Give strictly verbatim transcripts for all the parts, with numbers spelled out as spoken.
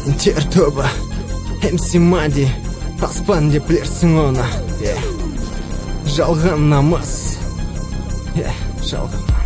Мен тер тобы эм си Мади, аспан деп білерсің оны. Жалған намыс, жалған намыс.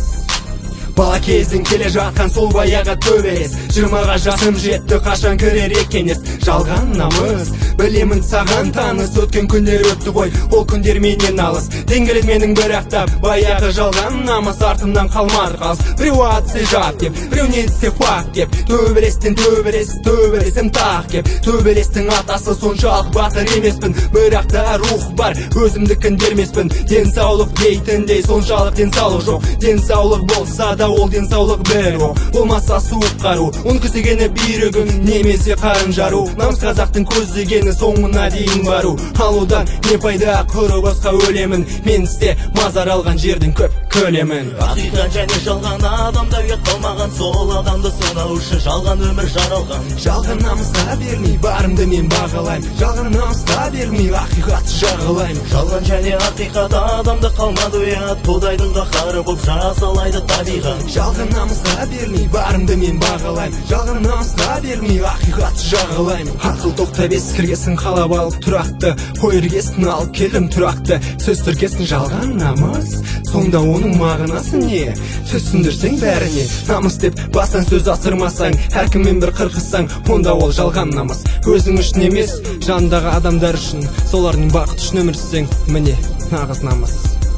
Бала кездің келе жатқан сол баяғы төбелес, жиырмаға жасым жетті, қашан кірер екен ес. Жалған намыс, білемін саған таныс, өткен күндер өтті ғой, ол күндер менен алыс. Теңгелет менің бір ақтап, баяғы жалған намыс артымнан қалмады қалыс. Біреу атсы жап деп, біреу не десе факт деп, төбелестен төбелес, төбелесім тақ кеп. Төбелестің атасы соншалық батыр емеспін, бірақ та рух бар, өзімдікін бермеспін. Денсаулық дейтіндей соншалық денсаулық жоқ, денсаулық болса да ол денсаулық бір оқ. Болмаса суық қару, он күзегені бүйрегің немесе қарын жару. Намыс қазақтың көздегені соңына дейін бару. Алудан не пайда, құры босқа өлемін. Мен істе мазар алған жердің көп көлемін. Ақиқат және жалған адамда ұят қалмаған, сол адамды сынау үшін жалған өмір жаралған. Жалған намысқа бермей барымды мен бағалаймын, жалған намысқа бермей ақиқатты жағалаймын. Жалған және ақиқат адамда қалмады ұят, Құдайдың қаһары боп жазалайды табиғат. Жалған намысқа бермей барымды мен бағалаймын, жалған намысқа бермей ақиқатты жағалаймын. Ақыл тоқтап ескіргесін қалап алып тұрақты, қой іргесін алып келдім тұрақты. Сөз тіркесін жалған намыс, сонда оның мағынасы не? Түсіндірсең бәріне, намыс деп бастан сөз асырмасаң, әркіммен бір қырқыссаң, онда ол жалған намыс. Өзің үшін емес, жанындағы адамдар үшін, солардың бақыт үшін өмір сүрсең, міне нағыз намыс.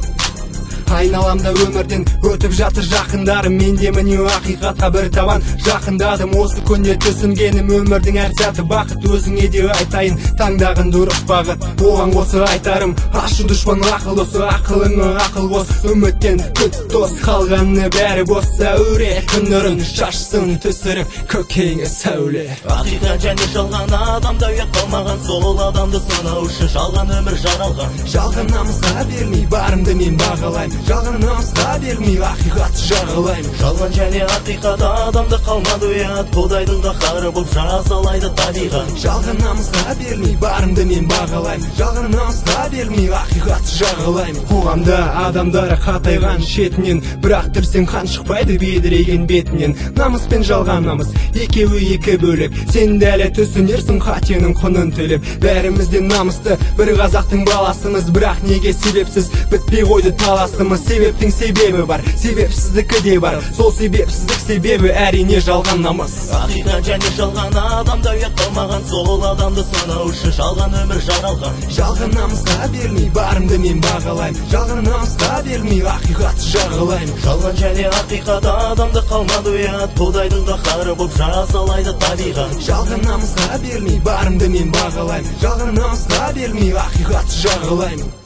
Айналамда өмірден өтіп жатыр жақындарым, менде міне ақиқатқа бір табан жақындадым. Осы күнде түсінгенім өмірдің әр сәті бақыт. Өзіңе де айтайын, таңдағын дұрыс бағыт. Оған осы айтарым, ашу дұшпан ақыл досы, ақылыңа ақыл қос. Үміттен күт дос, қалғаны бәрі бос. Сәуре күн нұрын шашсын түсіріп көкейіңе сәуле. Ақиқат және жалған адамда ұят қалмаған, сол адамды сынау үшін жалған өмір жаралған. Жалған намысқа бермей барымды мен бағалаймын, жалған намысқа бермей ақиқатты жағалаймын. Жалған және ақиқат адамда қалмады ұят, Құдайдың қаһары боп жазалайды табиғат. Жалған намысқа бермей барымды мен бағалаймын, жалған намысқа бермей ақиқатты жағалаймын. Қоғамда адамдары қатайған шетінен, бірақ тірсең қан шықпайды бедірейген бетінен. Намыс пен жалған намыс екеуі екі бөлек, сен дәлі түсінерсің қатенің құнын төлеп. Бәрімізден намысты бір қазақтың баласымыз, бірақ неге себепсіз бітпей қойды таласымыз. Себептің себебі бар, себепсіздікі де бар, сол себепсіздік себебі әрине жалған намыс. Ақиқат және жалған адамда ұят қалмаған, сол адамды сынау үшін жалған өмір жаралған. Жалған намысқа бермей барымды мен бағалаймын, жалған намысқа бермей ақиқатты жағалаймын. Жалған және ақиқат адамда қалмады ұят, Құдайдың қаһары боп жазалайды табиғат. Жалған намысқа бермей барымды мен бағалаймын, жалған намысқа бермей ақиқатты жағалаймын.